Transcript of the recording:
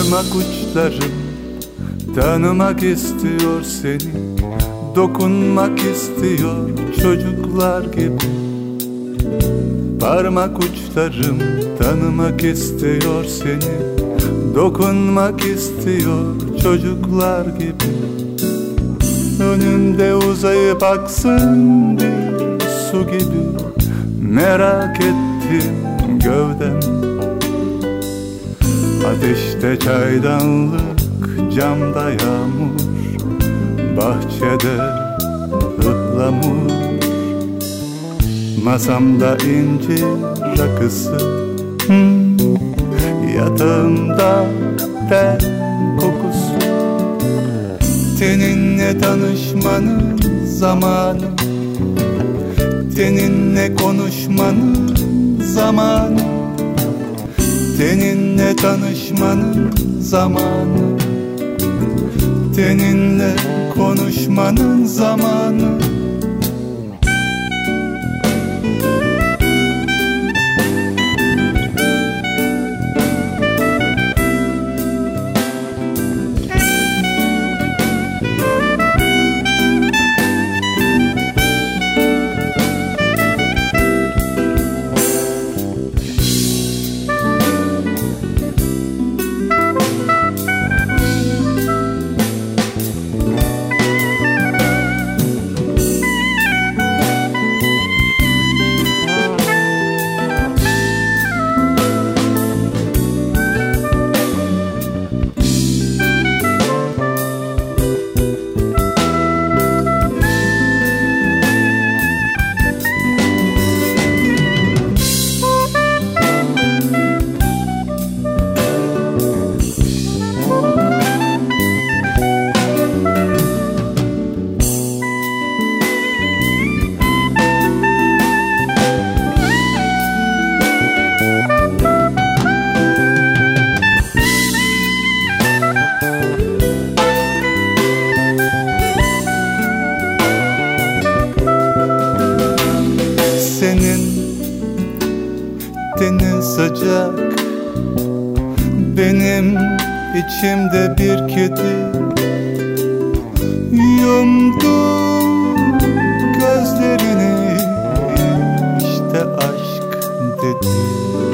Parmak uçlarım tanımak istiyor seni, dokunmak istiyor çocuklar gibi. Parmak uçlarım tanımak istiyor seni, dokunmak istiyor çocuklar gibi. Önümde uzayıp aksın bir su gibi, merak ettim gövdem. Ateşte çaydanlık, camda yağmur, bahçede ıhlamur. Masamda incir rakısı, yatağımda ter kokusu. Seninle tanışmanın zamanı, seninle konuşmanın zamanı, seninle tanışmanın zamanı, seninle konuşmanın zamanı. Senin sıcak, benim içimde bir kedi. Yumdum gözlerini, işte aşk dedi.